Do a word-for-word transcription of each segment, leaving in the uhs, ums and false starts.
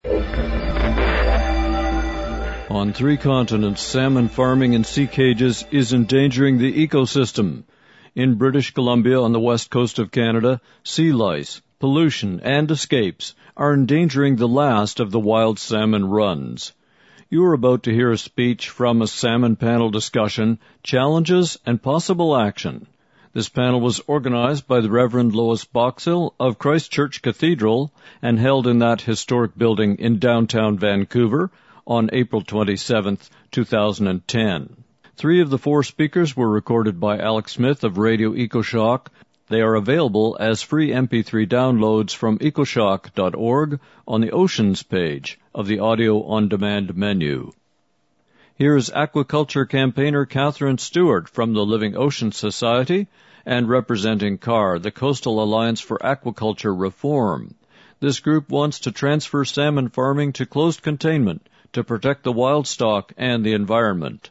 On three continents, salmon farming in sea cages is endangering the ecosystem. In British Columbia, on the west coast of Canada, sea lice, pollution, and escapes are endangering the last of the wild salmon runs. You are about to hear a speech from a salmon panel discussion, challenges, and possible action. This panel was organized by the Reverend Lois Boxhill of Christ Church Cathedral and held in that historic building in downtown Vancouver on April twenty-seventh, two thousand ten. Three of the four speakers were recorded by Alex Smith of Radio EcoShock. They are available as free M P three downloads from ecoshock dot org on the Oceans page of the Audio On Demand menu. Here is aquaculture campaigner Catherine Stewart from the Living Oceans Society and representing C A R, the Coastal Alliance for Aquaculture Reform. This group wants to transfer salmon farming to closed containment to protect the wild stock and the environment.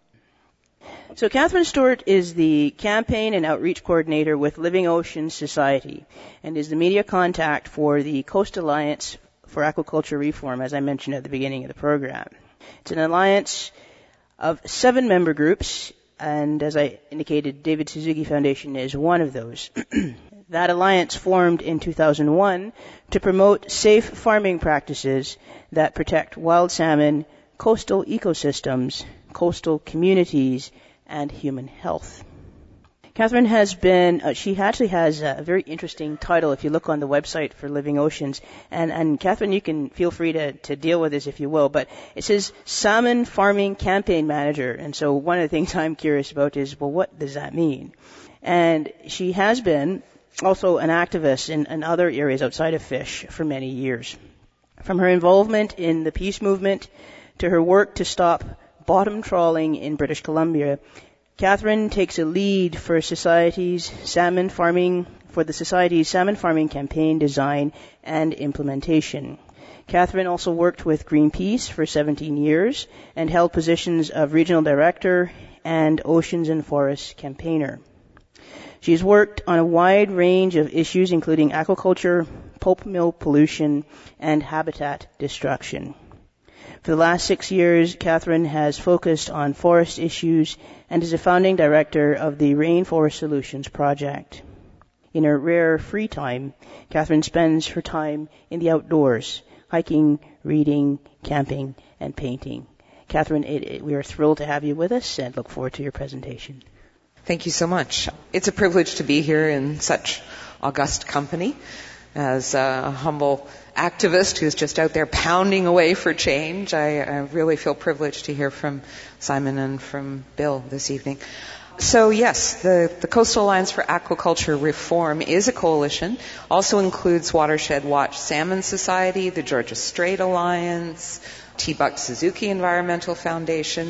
So Catherine Stewart is the campaign and outreach coordinator with Living Oceans Society and is the media contact for the Coastal Alliance for Aquaculture Reform, as I mentioned at the beginning of the program. It's an alliance of seven member groups, and as I indicated, David Suzuki Foundation is one of those. That alliance formed in two thousand one to promote safe farming practices that protect wild salmon, coastal ecosystems, coastal communities, and human health. Catherine has been, uh, she actually has a very interesting title if you look on the website for Living Oceans. And, and Catherine, you can feel free to, to deal with this if you will, but it says Salmon Farming Campaign Manager. And so one of the things I'm curious about is, well, what does that mean? And she has been also an activist in, in other areas outside of fish for many years. From her involvement in the peace movement to her work to stop bottom trawling in British Columbia, Catherine takes a lead for society's salmon farming, for the Society's salmon farming campaign design and implementation. Catherine also worked with Greenpeace for seventeen years and held positions of regional director and oceans and forests campaigner. She's worked on a wide range of issues including aquaculture, pulp mill pollution, and habitat destruction. For the last six years, Catherine has focused on forest issues and is a founding director of the Rainforest Solutions Project. In her rare free time, Catherine spends her time in the outdoors, hiking, reading, camping, and painting. Catherine, it, it, we are thrilled to have you with us and look forward to your presentation. Thank you so much. It's a privilege to be here in such august company. As a humble activist who's just out there pounding away for change, I, I really feel privileged to hear from Simon and from Bill this evening. So yes, the, the Coastal Alliance for Aquaculture Reform is a coalition, also includes Watershed Watch Salmon Society, the Georgia Strait Alliance, T. Buck Suzuki Environmental Foundation,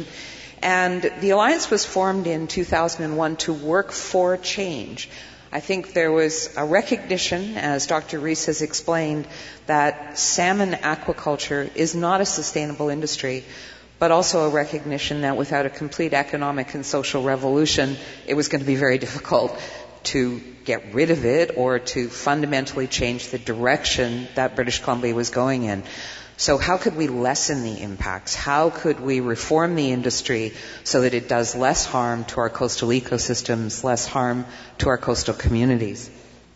and the alliance was formed in two thousand one to work for change. I think there was a recognition, as Doctor Rees has explained, that salmon aquaculture is not a sustainable industry, but also a recognition that without a complete economic and social revolution, it was going to be very difficult to get rid of it or to fundamentally change the direction that British Columbia was going in. So how could we lessen the impacts? How could we reform the industry so that it does less harm to our coastal ecosystems, less harm to our coastal communities?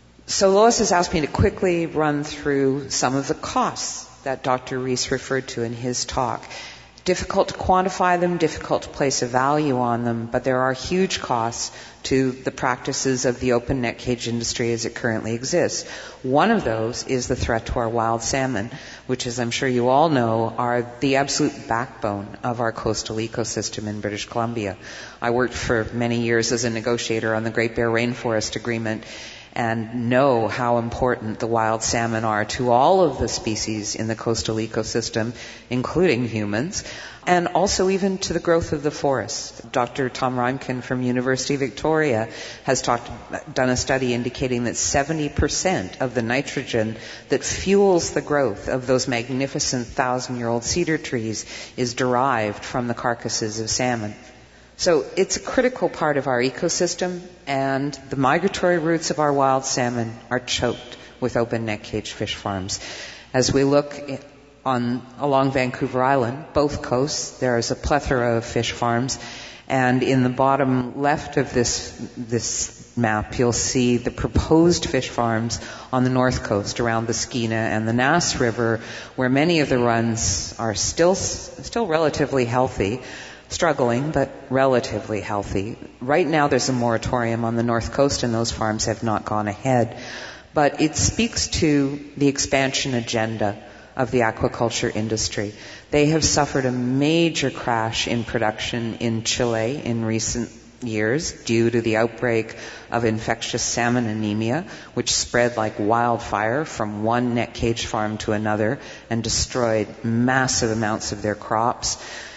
So Lois has asked me to quickly run through some of the costs that Doctor Rees referred to in his talk. Difficult to quantify them, difficult to place a value on them, but there are huge costs to the practices of the open net cage industry as it currently exists. One of those is the threat to our wild salmon, which, as I'm sure you all know, are the absolute backbone of our coastal ecosystem in British Columbia. I worked for many years as a negotiator on the Great Bear Rainforest Agreement and know how important the wild salmon are to all of the species in the coastal ecosystem, including humans, and also even to the growth of the forests. Doctor Tom Reimken from University of Victoria has talked, done a study indicating that seventy percent of the nitrogen that fuels the growth of those magnificent thousand-year-old cedar trees is derived from the carcasses of salmon. So it's a critical part of our ecosystem, and the migratory routes of our wild salmon are choked with open net cage fish farms. As we look on along Vancouver Island, both coasts, there is a plethora of fish farms. And in the bottom left of this this map, you'll see the proposed fish farms on the north coast around the Skeena and the Nass River, where many of the runs are still still relatively healthy, struggling, but relatively healthy. Right now there's a moratorium on the north coast and those farms have not gone ahead. But it speaks to the expansion agenda of the aquaculture industry. They have suffered a major crash in production in Chile in recent years due to the outbreak of infectious salmon anemia, which spread like wildfire from one net cage farm to another and destroyed massive amounts of their crops.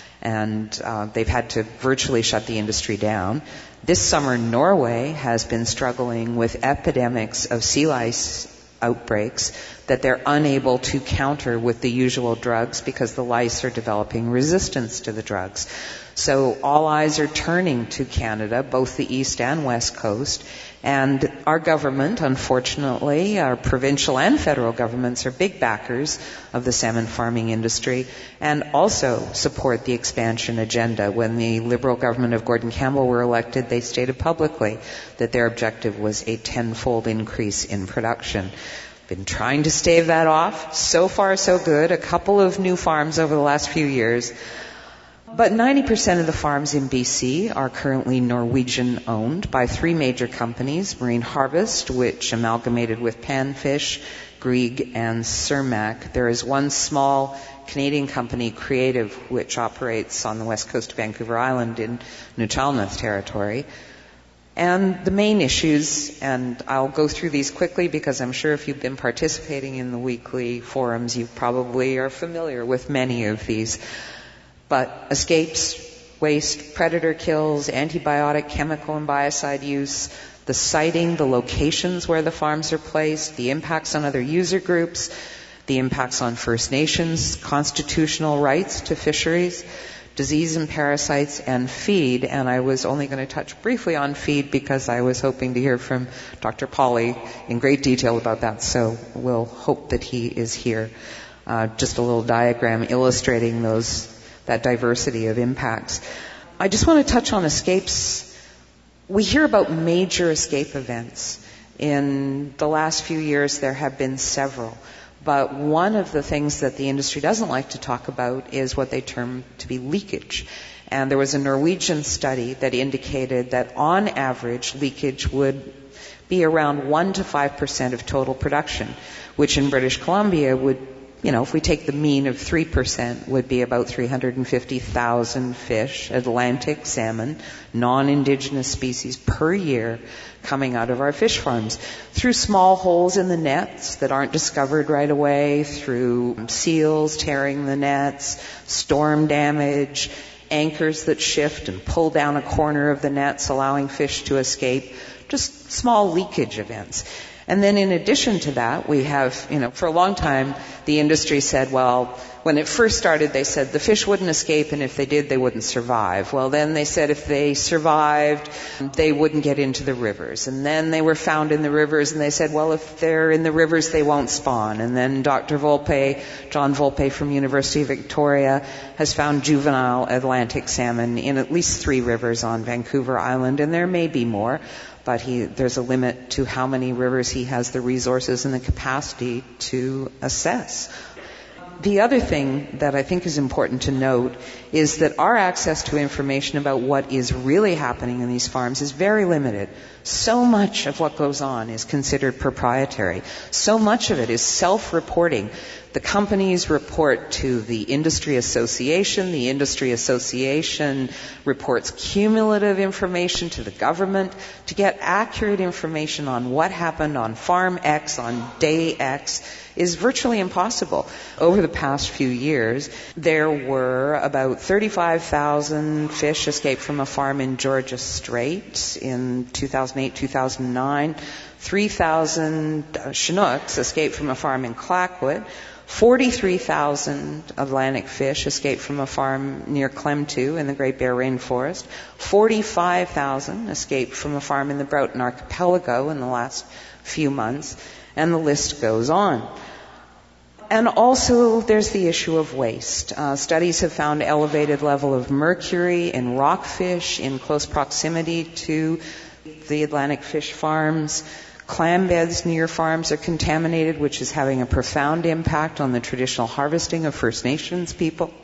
And uh, they've had to virtually shut the industry down. This summer, Norway has been struggling with epidemics of sea lice outbreaks that they're unable to counter with the usual drugs because the lice are developing resistance to the drugs. So all eyes are turning to Canada, both the east and west coast, and our government, unfortunately, our provincial and federal governments are big backers of the salmon farming industry and also support the expansion agenda. When the Liberal government of Gordon Campbell were elected, they stated publicly that their objective was a tenfold increase in production. Been trying to stave that off. So far, so good. A couple of new farms over the last few years. But ninety percent of the farms in B C are currently Norwegian-owned by three major companies, Marine Harvest, which amalgamated with Panfish, Grieg, and Cermaq. There is one small Canadian company, Creative, which operates on the west coast of Vancouver Island in Newchalmouth territory. And the main issues, and I'll go through these quickly because I'm sure if you've been participating in the weekly forums, you probably are familiar with many of these. But escapes, waste, predator kills, antibiotic, chemical, and biocide use, the siting, the locations where the farms are placed, the impacts on other user groups, the impacts on First Nations, constitutional rights to fisheries, disease and parasites, and feed. And I was only going to touch briefly on feed because I was hoping to hear from Doctor Polly in great detail about that, so we'll hope that he is here. Uh, just a little diagram illustrating those that diversity of impacts. I just want to touch on escapes. We hear about major escape events. In the last few years, there have been several. But one of the things that the industry doesn't like to talk about is what they term to be leakage. And there was a Norwegian study that indicated that on average, leakage would be around one to five percent of total production, which in British Columbia would, you know, if we take the mean of three percent, would be about three hundred fifty thousand fish, Atlantic salmon, non-indigenous species per year coming out of our fish farms through small holes in the nets that aren't discovered right away, through seals tearing the nets, storm damage, anchors that shift and pull down a corner of the nets, allowing fish to escape, just small leakage events. And then in addition to that, we have, you know, for a long time, the industry said, well, when it first started, they said the fish wouldn't escape, and if they did, they wouldn't survive. Well, then they said if they survived, they wouldn't get into the rivers. And then they were found in the rivers, and they said, well, if they're in the rivers, they won't spawn. And then Doctor Volpe, John Volpe from University of Victoria, has found juvenile Atlantic salmon in at least three rivers on Vancouver Island, and there may be more. But he, there's a limit to how many rivers he has the resources and the capacity to assess. The other thing that I think is important to note is that our access to information about what is really happening in these farms is very limited. So much of what goes on is considered proprietary. So much of it is self-reporting. The companies report to the industry association. The industry association reports cumulative information to the government. To get accurate information on what happened on farm X on day X is virtually impossible. Over the past few years, there were about thirty-five thousand fish escaped from a farm in Georgia Strait in two thousand eight, two thousand nine. three thousand Chinooks escaped from a farm in Clackwood. forty-three thousand Atlantic fish escaped from a farm near Klemtu in the Great Bear Rainforest. forty-five thousand escaped from a farm in the Broughton Archipelago in the last few months. And the list goes on. And also, there's the issue of waste. Uh, studies have found elevated level of mercury in rockfish in close proximity to the Atlantic fish farms. Clam beds near farms are contaminated, which is having a profound impact on the traditional harvesting of First Nations people.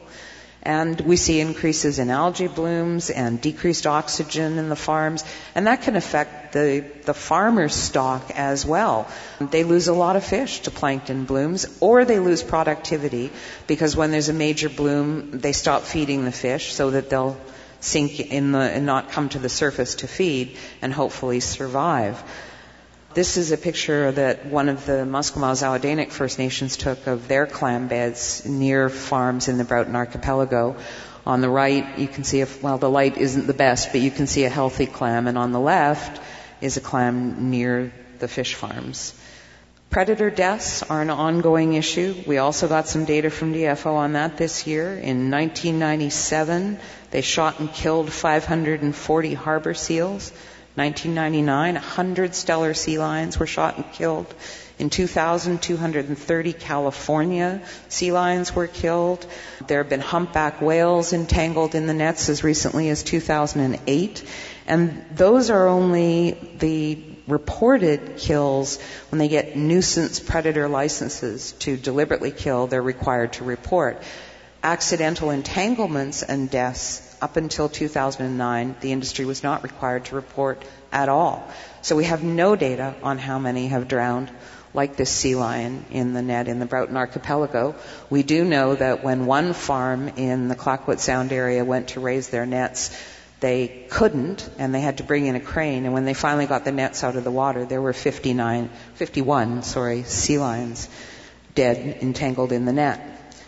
And we see increases in algae blooms and decreased oxygen in the farms, and that can affect the, the farmer's stock as well. They lose a lot of fish to plankton blooms, or they lose productivity because when there's a major bloom, they stop feeding the fish so that they'll sink in the and not come to the surface to feed and hopefully survive. This is a picture that one of the Musqueam-Zawadinik First Nations took of their clam beds near farms in the Broughton Archipelago. On the right, you can see, a, well, the light isn't the best, but you can see a healthy clam, and on the left is a clam near the fish farms. Predator deaths are an ongoing issue. We also got some data from D F O on that this year. In nineteen ninety-seven, they shot and killed five hundred forty harbor seals. nineteen ninety-nine, one hundred Steller sea lions were shot and killed. In two thousand, two hundred thirty California sea lions were killed. There have been humpback whales entangled in the nets as recently as two thousand eight. And those are only the reported kills. When they get nuisance predator licenses to deliberately kill, they're required to report. Accidental entanglements and deaths, up until two thousand nine, the industry was not required to report at all. So we have no data on how many have drowned, like this sea lion in the net in the Broughton Archipelago. We do know that when one farm in the Clayoquot Sound area went to raise their nets, they couldn't, and they had to bring in a crane. And when they finally got the nets out of the water, there were fifty-nine, fifty-one, sorry, sea lions dead, entangled in the net.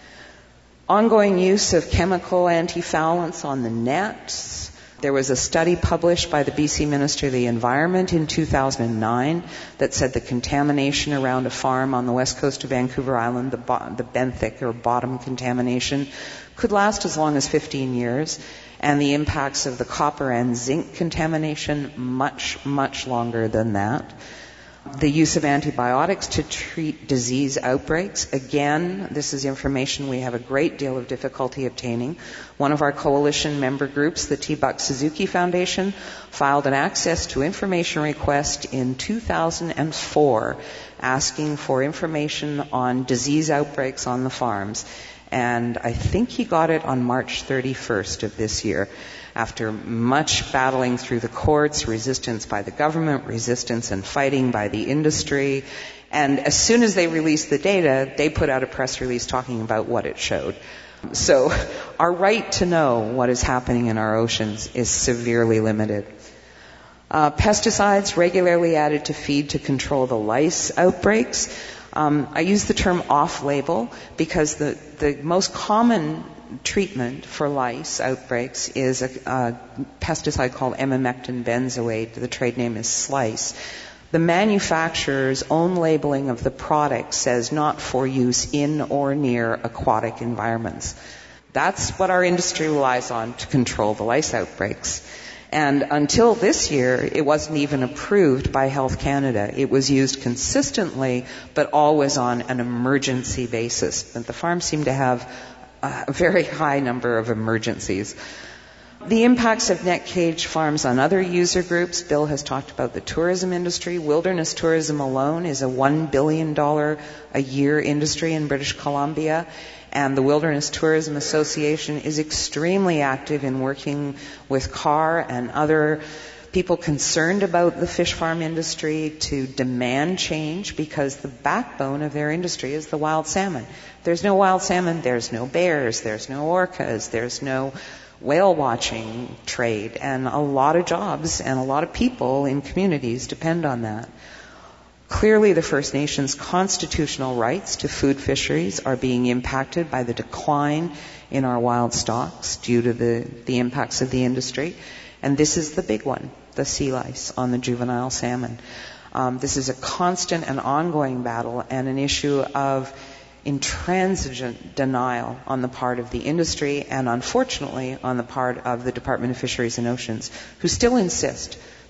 Ongoing use of chemical antifoulants on the nets. There was a study published by the B C Ministry of the Environment in two thousand nine that said the contamination around a farm on the west coast of Vancouver Island, the, bo- the benthic or bottom contamination, could last as long as fifteen years, and the impacts of the copper and zinc contamination much, much longer than that. The use of antibiotics to treat disease outbreaks. Again, this is information we have a great deal of difficulty obtaining. One of our coalition member groups, the T. Buck Suzuki Foundation, filed an access to information request in two thousand four asking for information on disease outbreaks on the farms. And I think he got it on March thirty-first of this year. After much battling through the courts, resistance by the government, resistance and fighting by the industry. And as soon as they released the data, they put out a press release talking about what it showed. So our right to know what is happening in our oceans is severely limited. Uh, pesticides regularly added to feed to control the lice outbreaks. Um, I use the term off-label because the, the most common treatment for lice outbreaks is a, a pesticide called emamectin benzoate. The trade name is Slice. The manufacturer's own labeling of the product says not for use in or near aquatic environments. That's what our industry relies on to control the lice outbreaks. And until this year, it wasn't even approved by Health Canada. It was used consistently, but always on an emergency basis. And the farms seem to have a very high number of emergencies. The impacts of net cage farms on other user groups. Bill has talked about the tourism industry. Wilderness tourism alone is a one billion dollars a year industry in British Columbia. And the Wilderness Tourism Association is extremely active in working with C A R and other people concerned about the fish farm industry to demand change, because the backbone of their industry is the wild salmon. There's no wild salmon, there's no bears, there's no orcas, there's no whale watching trade, and a lot of jobs and a lot of people in communities depend on that. Clearly, the First Nations' constitutional rights to food fisheries are being impacted by the decline in our wild stocks due to the, the impacts of the industry. And this is the big one, the sea lice on the juvenile salmon. Um, this is a constant and ongoing battle and an issue of intransigent denial on the part of the industry and, unfortunately, on the part of the Department of Fisheries and Oceans, who still insist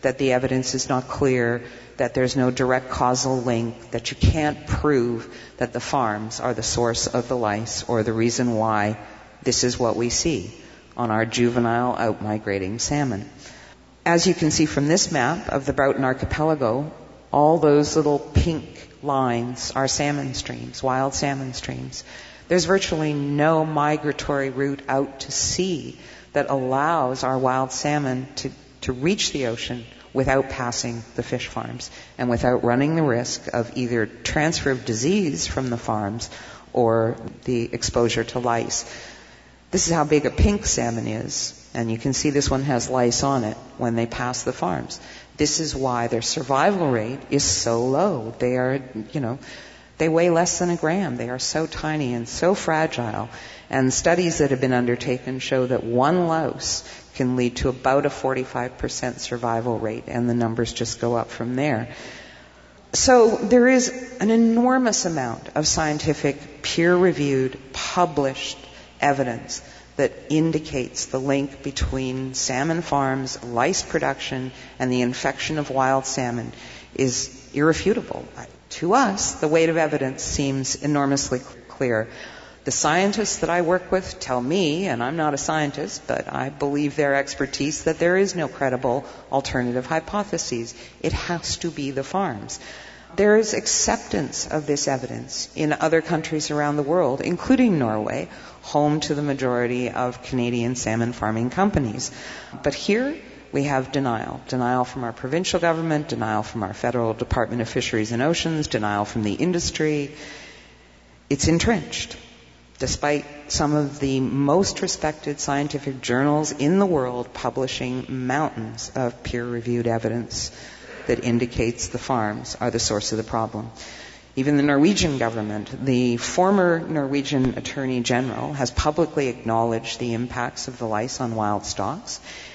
that the evidence is not clear, that there's no direct causal link, that you can't prove that the farms are the source of the lice or the reason why this is what we see on our juvenile out-migrating salmon. As you can see from this map of the Broughton Archipelago, all those little pink lines are salmon streams, wild salmon streams. There's virtually no migratory route out to sea that allows our wild salmon to, to reach the ocean without passing the fish farms and without running the risk of either transfer of disease from the farms or the exposure to lice. This is how big a pink salmon is, and you can see this one has lice on it when they pass the farms. This is why their survival rate is so low. They are, you know, they weigh less than a gram. They are so tiny and so fragile. And studies that have been undertaken show that one louse can lead to about a forty-five percent survival rate, and the numbers just go up from there. So there is an enormous amount of scientific, peer-reviewed, published evidence that indicates the link between salmon farms, lice production, and the infection of wild salmon is irrefutable. To us, the weight of evidence seems enormously clear. The scientists that I work with tell me, and I'm not a scientist, but I believe their expertise, that there is no credible alternative hypotheses. It has to be the farms. There is acceptance of this evidence in other countries around the world, including Norway, home to the majority of Canadian salmon farming companies. But here we have denial. Denial from our provincial government, denial from our federal Department of Fisheries and Oceans, denial from the industry. It's entrenched. Despite some of the most respected scientific journals in the world publishing mountains of peer-reviewed evidence that indicates the farms are the source of the problem. Even the Norwegian government, the former Norwegian Attorney General, has publicly acknowledged the impacts of the lice on wild stocks.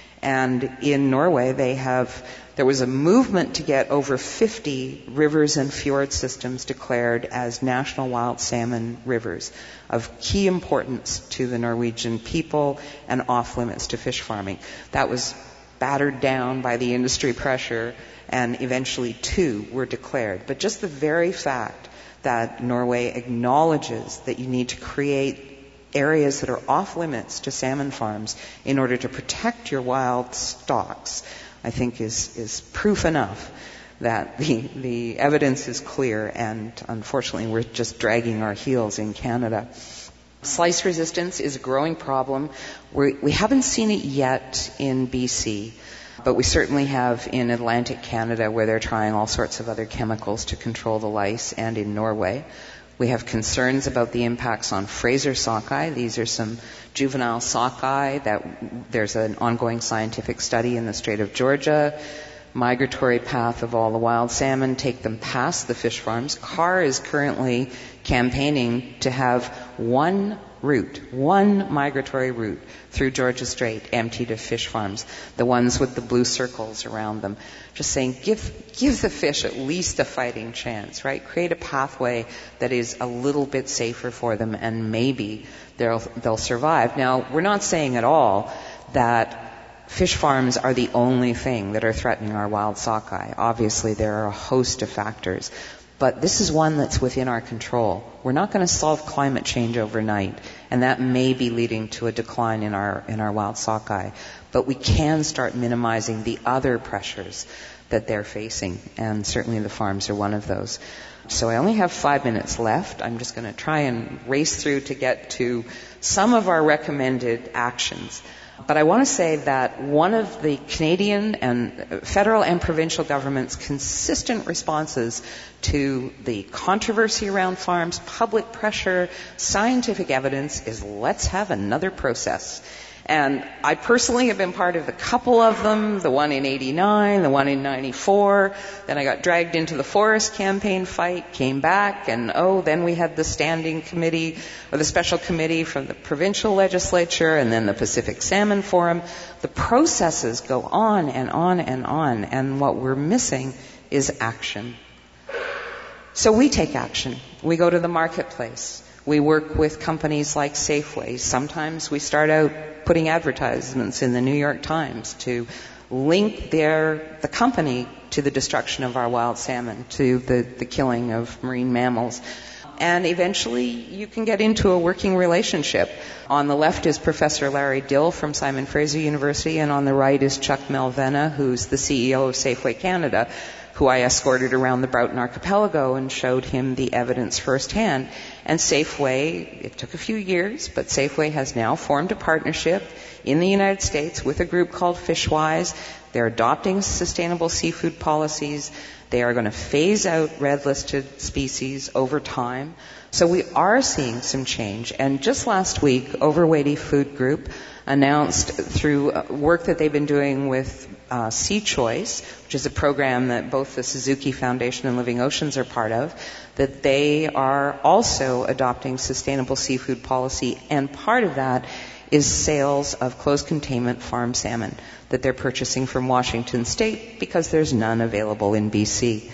And in Norway, they have, there was a movement to get over fifty rivers and fjord systems declared as national wild salmon rivers of key importance to the Norwegian people and off limits to fish farming. That was battered down by the industry pressure, and eventually two were declared. But just the very fact that Norway acknowledges that you need to create areas that are off limits to salmon farms in order to protect your wild stocks, I think is, is proof enough that the, the evidence is clear, and unfortunately we're just dragging our heels in Canada. Slice resistance is a growing problem. We're, we haven't seen it yet in B C, but we certainly have in Atlantic Canada, where they're trying all sorts of other chemicals to control the lice, and in Norway. We have concerns about the impacts on Fraser sockeye. These are some juvenile sockeye that there's an ongoing scientific study in the Strait of Georgia. Migratory path of all the wild salmon, take them past the fish farms. Carr is currently campaigning to have one route, one migratory route through Georgia Strait emptied of fish farms, the ones with the blue circles around them. Just saying, give give the fish at least a fighting chance, right? Create a pathway that is a little bit safer for them, and maybe they'll they'll survive. Now, we're not saying at all that fish farms are the only thing that are threatening our wild sockeye. Obviously, there are a host of factors. But this is one that's within our control. We're not going to solve climate change overnight, and that may be leading to a decline in our in our wild sockeye. But we can start minimizing the other pressures that they're facing, and certainly the farms are one of those. So I only have five minutes left. I'm just going to try and race through to get to some of our recommended actions. But I want to say that one of the Canadian and federal and provincial governments' consistent responses to the controversy around farms, public pressure, scientific evidence is let's have another process. And I personally have been part of a couple of them, the one in eighty-nine, the one in ninety-four. Then I got dragged into the forest campaign fight, came back, and oh, then we had the standing committee, or the special committee from the provincial legislature, and then the Pacific Salmon Forum. The processes go on and on and on, and what we're missing is action. So we take action. We go to the marketplace. We work with companies like Safeway. Sometimes we start out putting advertisements in the New York Times to link their, the company to the destruction of our wild salmon, to the, the killing of marine mammals. And eventually you can get into a working relationship. On the left is Professor Larry Dill from Simon Fraser University, and on the right is Chuck Malvena, who's the C E O of Safeway Canada, who I escorted around the Broughton Archipelago and showed him the evidence firsthand. And Safeway, it took a few years, but Safeway has now formed a partnership in the United States with a group called Fishwise. They're adopting sustainable seafood policies. They are going to phase out red-listed species over time. So we are seeing some change. And just last week, Overweighty Food Group announced through work that they've been doing with uh, Sea Choice, which is a program that both the Suzuki Foundation and Living Oceans are part of, that they are also adopting sustainable seafood policy, and part of that is sales of closed containment farm salmon that they're purchasing from Washington State because there's none available in B C.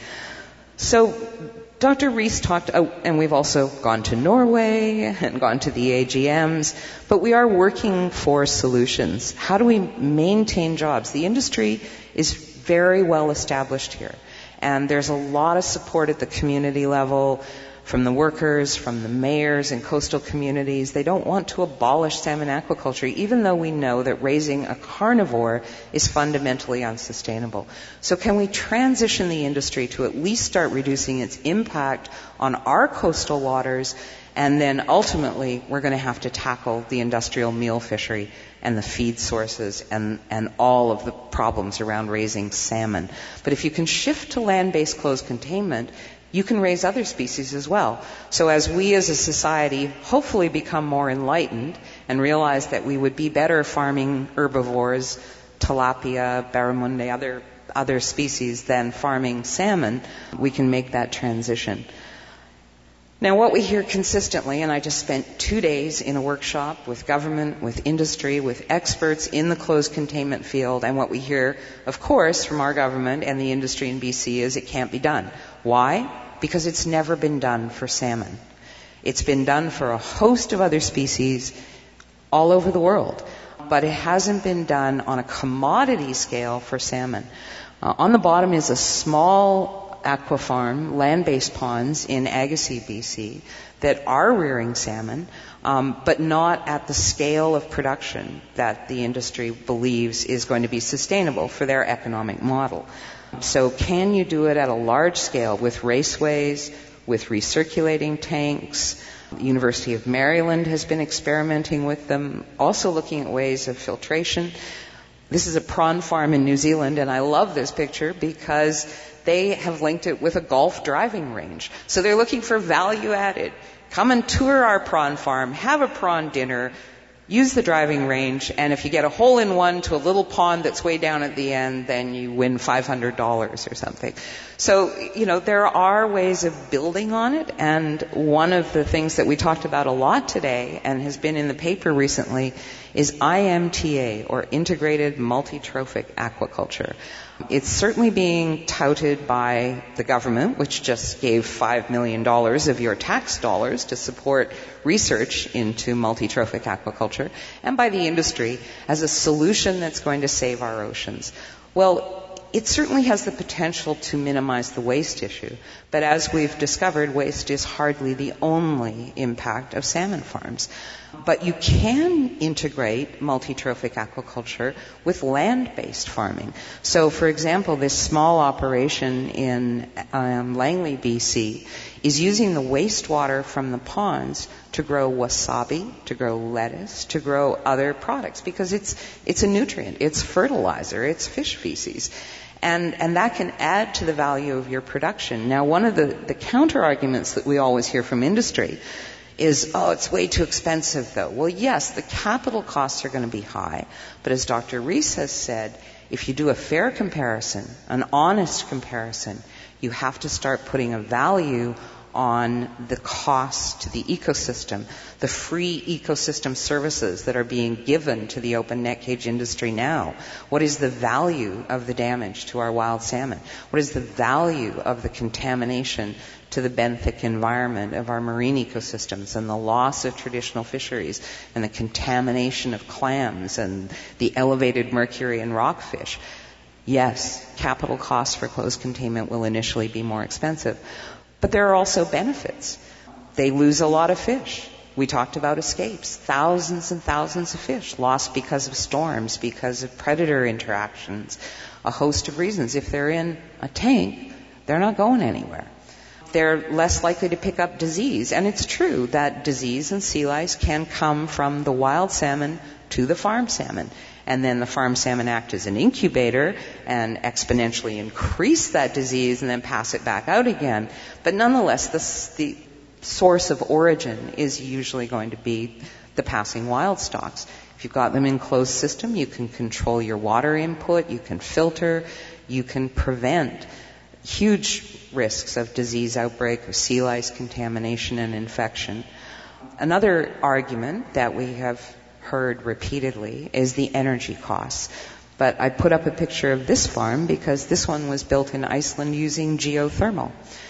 So Doctor Rees talked, oh, and we've also gone to Norway and gone to the A G Ms, but we are working for solutions. How do we maintain jobs? The industry is very well established here, and there's a lot of support at the community level from the workers, from the mayors and coastal communities. They don't want to abolish salmon aquaculture, even though we know that raising a carnivore is fundamentally unsustainable. So can we transition the industry to at least start reducing its impact on our coastal waters, and then ultimately we're going to have to tackle the industrial meal fishery and the feed sources and, and all of the problems around raising salmon. But if you can shift to land-based closed containment, you can raise other species as well. So as we as a society hopefully become more enlightened and realize that we would be better farming herbivores, tilapia, barramundi, other, other species than farming salmon, we can make that transition. Now, what we hear consistently, and I just spent two days in a workshop with government, with industry, with experts in the closed containment field, and what we hear, of course, from our government and the industry in B C is it can't be done. Why? Because it's never been done for salmon. It's been done for a host of other species all over the world, but it hasn't been done on a commodity scale for salmon. Uh, on the bottom is a small aqua farm, land-based ponds in Agassiz, B C, that are rearing salmon, um, but not at the scale of production that the industry believes is going to be sustainable for their economic model. So can you do it at a large scale with raceways, with recirculating tanks? The University of Maryland has been experimenting with them, also looking at ways of filtration. This is a prawn farm in New Zealand, and I love this picture because they have linked it with a golf driving range. So they're looking for value added. Come and tour our prawn farm, have a prawn dinner, use the driving range, and if you get a hole-in-one to a little pond that's way down at the end, then you win five hundred dollars or something. So, you know, there are ways of building on it, and one of the things that we talked about a lot today and has been in the paper recently is I M T A, or Integrated Multi-Trophic Aquaculture. It's certainly being touted by the government, which just gave five million dollars of your tax dollars to support research into multi-trophic aquaculture, and by the industry as a solution that's going to save our oceans. Well, it certainly has the potential to minimize the waste issue, but as we've discovered, waste is hardly the only impact of salmon farms. But you can integrate multi-trophic aquaculture with land-based farming. So, for example, this small operation in um, Langley, B C, is using the wastewater from the ponds to grow wasabi, to grow lettuce, to grow other products, because it's it's a nutrient, it's fertilizer, it's fish feces. And, and that can add to the value of your production. Now, one of the, the counter-arguments that we always hear from industry is, oh, it's way too expensive, though. Well, yes, the capital costs are going to be high. But as Doctor Rees has said, if you do a fair comparison, an honest comparison, you have to start putting a value on the cost to the ecosystem, the free ecosystem services that are being given to the open net cage industry now. What is the value of the damage to our wild salmon? What is the value of the contamination to the benthic environment of our marine ecosystems, and the loss of traditional fisheries, and the contamination of clams, and the elevated mercury in rockfish? Yes, capital costs for closed containment will initially be more expensive, but there are also benefits. They lose a lot of fish. We talked about escapes. Thousands and thousands of fish lost because of storms, because of predator interactions, a host of reasons. If they're in a tank, they're not going anywhere. They're less likely to pick up disease. And it's true that disease and sea lice can come from the wild salmon to the farm salmon. And then the farm salmon act as an incubator and exponentially increase that disease and then pass it back out again. But nonetheless, the, the source of origin is usually going to be the passing wild stocks. If you've got them in closed system, you can control your water input, you can filter, you can prevent huge risks of disease outbreak or sea lice contamination and infection. Another argument that we have heard repeatedly is the energy costs. But I put up a picture of this farm because this one was built in Iceland using geothermal.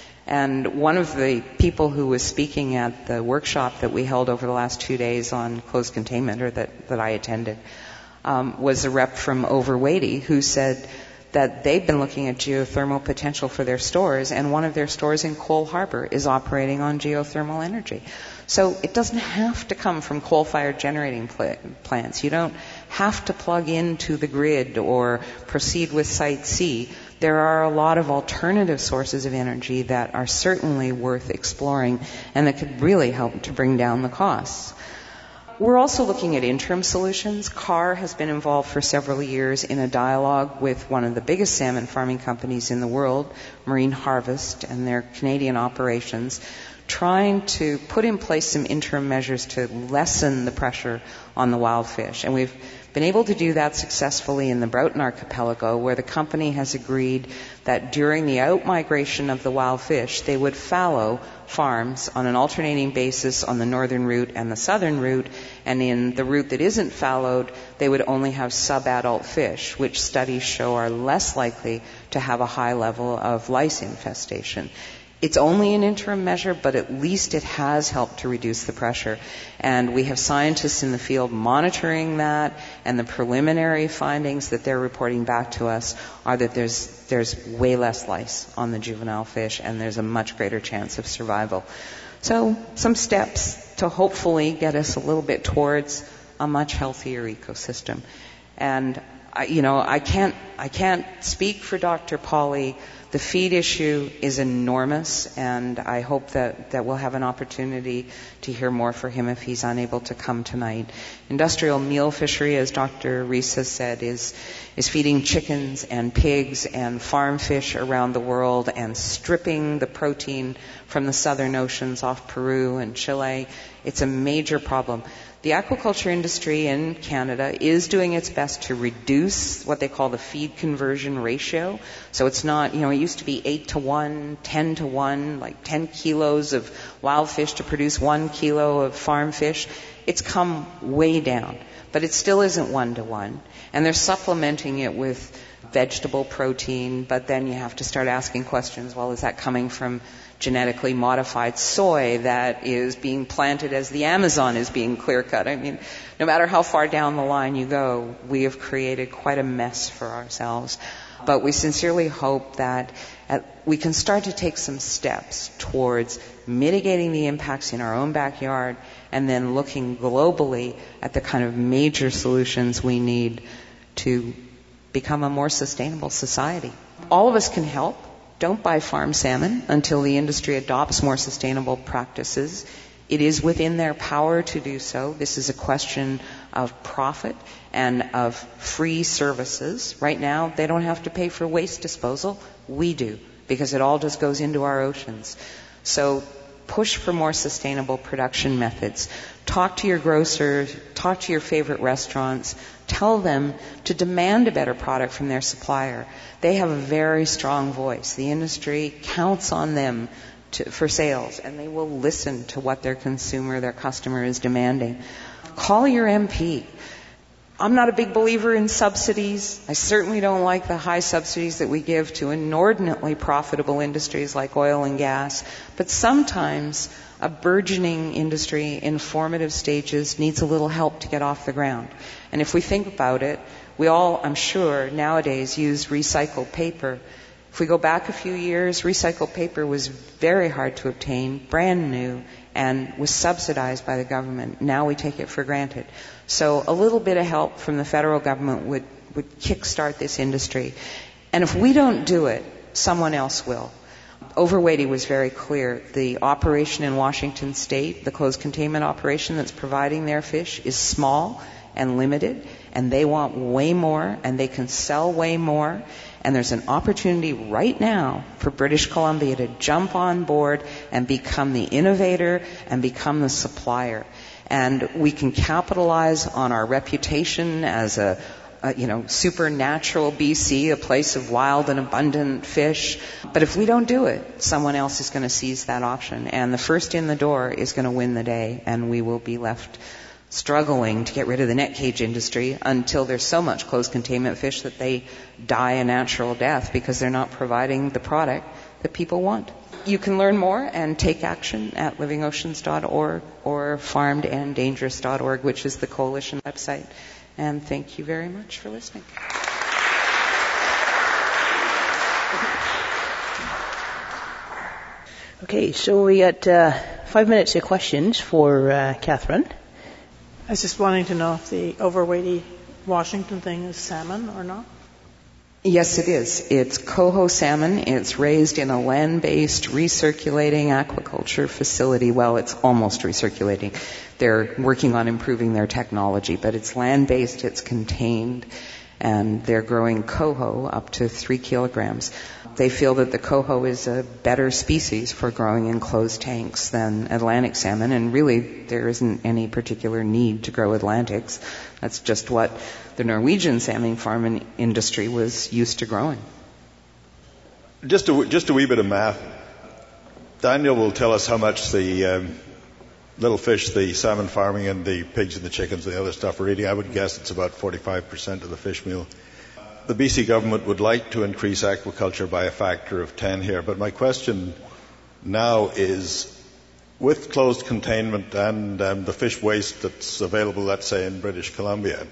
And one of the people who was speaking at the workshop that we held over the last two days on closed containment, or that, that I attended, um, was a rep from Overweighty who said that they've been looking at geothermal potential for their stores, and one of their stores in Cole Harbour is operating on geothermal energy. So it doesn't have to come from coal-fired generating pl- plants. You don't have to plug into the grid or proceed with Site C. There are a lot of alternative sources of energy that are certainly worth exploring and that could really help to bring down the costs. We're also looking at interim solutions. C A R has been involved for several years in a dialogue with one of the biggest salmon farming companies in the world, Marine Harvest, and their Canadian operations, trying to put in place some interim measures to lessen the pressure on the wild fish. And we've been able to do that successfully in the Broughton Archipelago, where the company has agreed that during the out-migration of the wild fish, they would fallow farms on an alternating basis on the northern route and the southern route, and in the route that isn't fallowed, they would only have sub-adult fish, which studies show are less likely to have a high level of lice infestation. It's only an interim measure, but at least it has helped to reduce the pressure. And we have scientists in the field monitoring that, and the preliminary findings that they're reporting back to us are that there's there's way less lice on the juvenile fish, and there's a much greater chance of survival. So some steps to hopefully get us a little bit towards a much healthier ecosystem. And I, you know, I can't I can't speak for Doctor Pauly. The feed issue is enormous, and I hope that, that we'll have an opportunity to hear more for him if he's unable to come tonight. Industrial meal fishery, as Doctor Rees has said, is, is feeding chickens and pigs and farm fish around the world and stripping the protein from the southern oceans off Peru and Chile. It's a major problem. The aquaculture industry in Canada is doing its best to reduce what they call the feed conversion ratio. So it's not, you know, it used to be eight to one, ten to one, like ten kilos of wild fish to produce one kilo of farm fish. It's come way down, but it still isn't one to one. And they're supplementing it with vegetable protein, but then you have to start asking questions, well, is that coming from genetically modified soy that is being planted as the Amazon is being clear-cut? I mean, no matter how far down the line you go, we have created quite a mess for ourselves. But we sincerely hope that at, we can start to take some steps towards mitigating the impacts in our own backyard and then looking globally at the kind of major solutions we need to become a more sustainable society. All of us can help. Don't buy farm salmon until the industry adopts more sustainable practices. It is within their power to do so. This is a question of profit and of free services. Right now, they don't have to pay for waste disposal. We do, because it all just goes into our oceans. So push for more sustainable production methods. Talk to your grocer, talk to your favorite restaurants, tell them to demand a better product from their supplier. They have a very strong voice. The industry counts on them to, for sales, and they will listen to what their consumer, their customer is demanding. Call your M P. I'm not a big believer in subsidies. I certainly don't like the high subsidies that we give to inordinately profitable industries like oil and gas. But sometimes a burgeoning industry in formative stages needs a little help to get off the ground. And if we think about it, We all, I'm sure, nowadays use recycled paper. If we go back a few years, recycled paper was very hard to obtain, brand new, and was subsidized by the government. Now we take it for granted. So a little bit of help from the federal government would, would kickstart this industry. And if we don't do it, someone else will. Overweighty was very clear. The operation in Washington State, the closed containment operation that's providing their fish, is small and limited, and they want way more, and they can sell way more. And there's an opportunity right now for British Columbia to jump on board and become the innovator and become the supplier. And we can capitalize on our reputation as a Uh, you know, supernatural B C, a place of wild and abundant fish. But if we don't do it, someone else is going to seize that option. And the first in the door is going to win the day, and we will be left struggling to get rid of the net cage industry until there's so much closed containment fish that they die a natural death because they're not providing the product that people want. You can learn more and take action at living oceans dot org or farmed and dangerous dot org, which is the coalition website. And thank you very much for listening. Okay, so we got uh, five minutes of questions for uh, Catherine. I was just wanting to know if the overweighty Washington thing is salmon or not? Yes, it is. It's coho salmon. It's raised in a land-based recirculating aquaculture facility. Well, it's almost recirculating. They're working on improving their technology, but it's land-based, it's contained, and they're growing coho up to three kilograms. They feel that the coho is a better species for growing in closed tanks than Atlantic salmon, and really there isn't any particular need to grow Atlantics. That's just what the Norwegian salmon farming industry was used to growing. Just a, just a wee bit of math. Daniel will tell us how much the um, little fish, the salmon farming and the pigs and the chickens and the other stuff are eating. I would guess it's about forty-five percent of the fish meal. The B C government would like to increase aquaculture by a factor of ten here, but my question now is, with closed containment and um, the fish waste that's available, let's say, in British Columbia,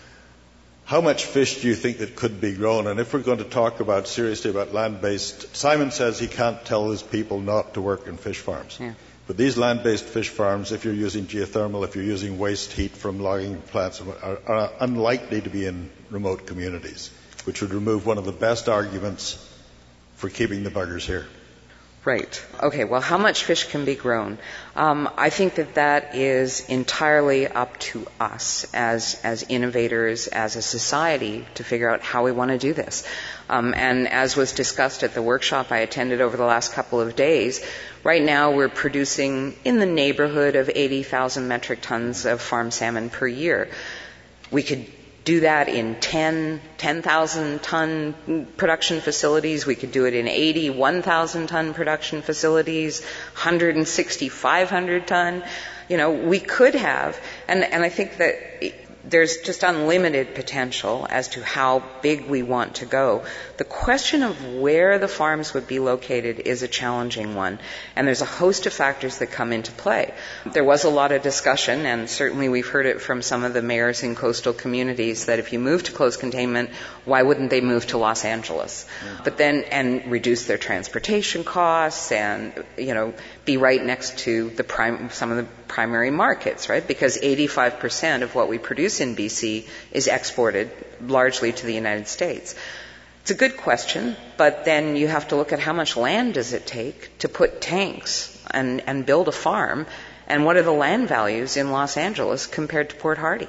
how much fish do you think that could be grown? And if we're going to talk about seriously about land-based, Simon says he can't tell his people not to work in fish farms. Yeah. But these land-based fish farms, if you're using geothermal, if you're using waste heat from logging plants, are, are unlikely to be in remote communities, which would remove one of the best arguments for keeping the buggers here. Right. Okay, well, how much fish can be grown? Um, I think that that is entirely up to us as as innovators, as a society, to figure out how we want to do this. Um, and as was discussed at the workshop I attended over the last couple of days, right now we're producing in the neighborhood of eighty thousand metric tons of farm salmon per year. We could do that in ten, ten thousand ton production facilities. We could do it in eighty, one thousand ton production facilities, one hundred sixty, five hundred ton. You know, we could have, and, and I think that there's just unlimited potential as to how big we want to go. The question of where the farms would be located is a challenging one, and there's a host of factors that come into play. There was a lot of discussion, and certainly we've heard it from some of the mayors in coastal communities, that if you move to closed containment, why wouldn't they move to Los Angeles? Mm-hmm. But then, and reduce their transportation costs, and, you know, be right next to the prime, some of the primary markets, right? Because eighty-five percent of what we produce in B C is exported largely to the United States. It's a good question, but then you have to look at how much land does it take to put tanks and, and build a farm, and what are the land values in Los Angeles compared to Port Hardy.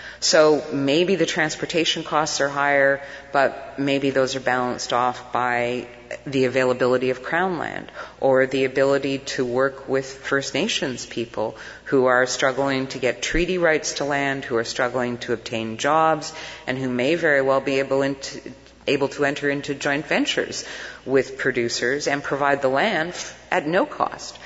So maybe the transportation costs are higher, but maybe those are balanced off by the availability of Crown land, or the ability to work with First Nations people who are struggling to get treaty rights to land, who are struggling to obtain jobs, and who may very well be able, into, able to enter into joint ventures with producers and provide the land at no cost.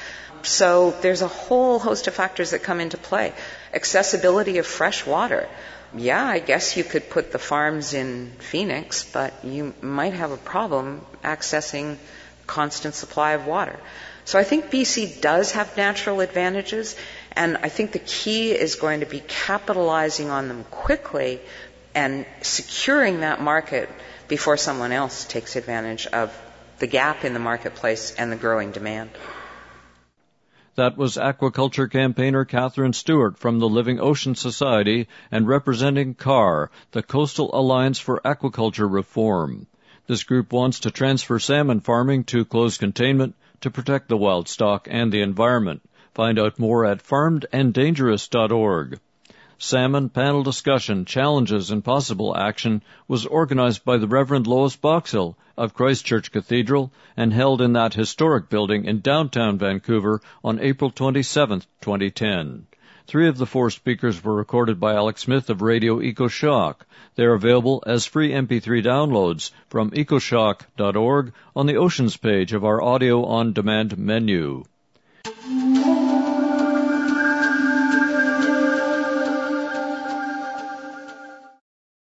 So there's a whole host of factors that come into play. Accessibility of fresh water. Yeah, I guess you could put the farms in Phoenix, but you might have a problem accessing constant supply of water. So I think B C does have natural advantages, and I think the key is going to be capitalizing on them quickly, and securing that market before someone else takes advantage of the gap in the marketplace and the growing demand. That was aquaculture campaigner Catherine Stewart from the Living Ocean Society and representing C A R, the Coastal Alliance for Aquaculture Reform. This group wants to transfer salmon farming to closed containment to protect the wild stock and the environment. Find out more at farmed and dangerous dot org. Salmon Panel Discussion, Challenges and Possible Action was organized by the Reverend Lois Boxhill of Christ Church Cathedral and held in that historic building in downtown Vancouver on April twenty-seventh, twenty ten. Three of the four speakers were recorded by Alex Smith of Radio EcoShock. They are available as free M P three downloads from ecoshock dot org on the Oceans page of our audio on demand menu.